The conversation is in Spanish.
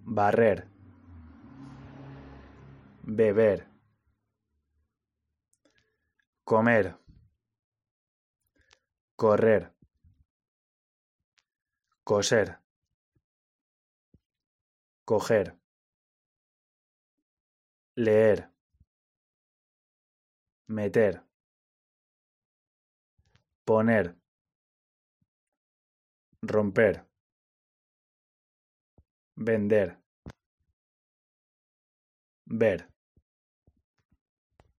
barrer, beber, comer, correr, coser, coger, leer, meter, poner, romper, vender, ver.